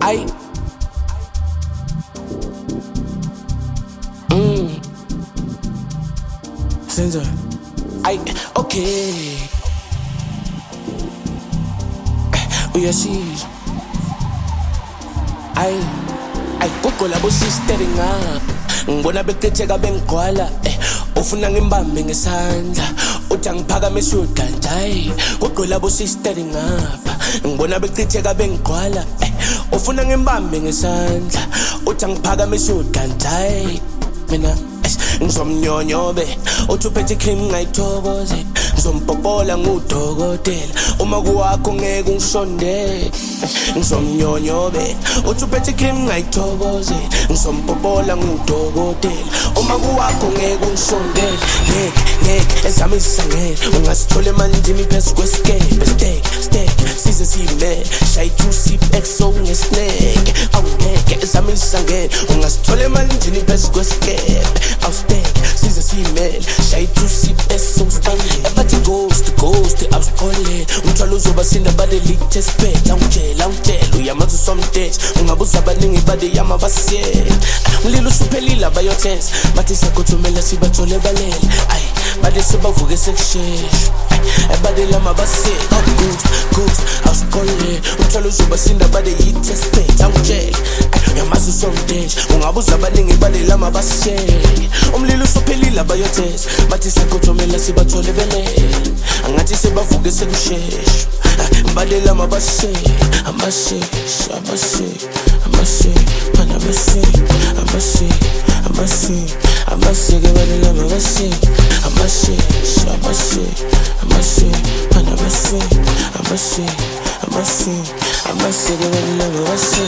Ay. Senza. Ay, okay. Uyasizwa. Ay, gogo labo sister nga. Ngibona beqhetheka bengigwala. Ufuna ngimbambe ngesandla. Uthi angiphakamise udandayi. Gogo labo sister ngapha. Ngibona beqhetheka bengigwala. Ufuna ngimbambe ngesandla. Uthi angiphakamise udandayi. Mina ngizomnyonyobe uthi uphethe cream ngayithokoze ngizompopola ngudokotela uma kuwakho ngeke ungisondele ngizomnyonyobe uthi uphethe cream ngayithokoze ngizompopola ngudokotela uma kuwakho ngeke ungisondele ngeke ezami isangele ungasithole emanzini phezu kwesikepe steak size sime shay to sip exo ngesnake awungeke ezami isangele ungasithole emanzini phezu kwesikepe size simele shay to sip exo standing abathi ghost awusiqole umthwalo uzoba sinda bade latest pet awutshela uyamazi somtesh ungabuza abaningi bade yama basiyela umlilo usuphelile abayothensa bathi sakuthumela sibathole balele ay bade sibavuke sekushesha bade lama basiyela good awusiqole umthwalo uzoba sinda bade latest pet awutshela uyamazi somtesh ungabuza abaningi bade lama basiyela umlilo usuphelile abayothensa bathi sakuthumela sibathole balele angathi sibavuke sekushesha bade lama basiyela Amase, que vale la mabase. Amase, que vale la mabase.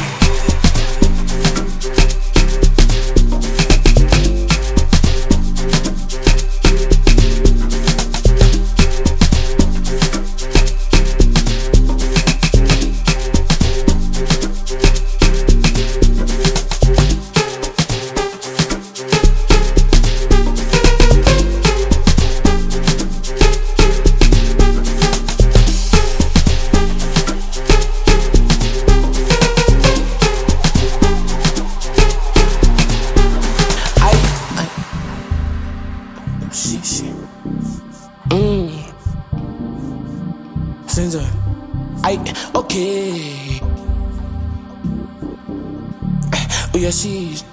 Senza. Ay, okay. Uyasizwa.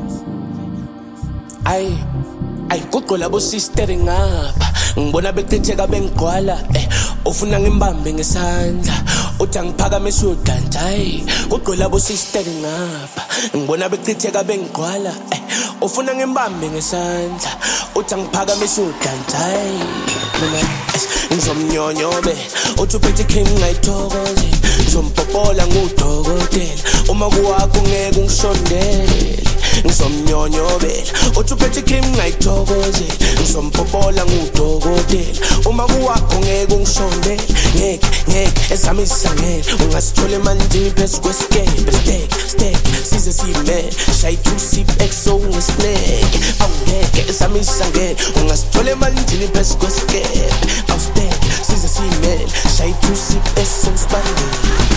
Ay, gogo labo sister ngapha. Ngibona beqhetheka bengigwala. Ufuna ngimbambe ngesandla. Uthi angiphakamise udandayi. Gogo labo sister ngapha. Ngibona beqhetheka bengigwala. Ufuna ngimbambe ngesandla. Uthi angiphakamise udandayi. Mina ngizomnyonyobe uthi uphethe cream ngayithokoze ngizompopola ngudokotela uma kuwakho ngeke ungisondele ngizomnyonyobela uthi uphethe cream ngayithokoze ngizompopola ngudokotela uma kuwakho ngeke ungisondele ngeke ezami isangele ungasithole emanzini phezu kwesikepe steak size sime shay to sip exo ngesnake awungeke ezami isangele ungasithole emanzini phezu kwesikepe size simele shay to sip exo standing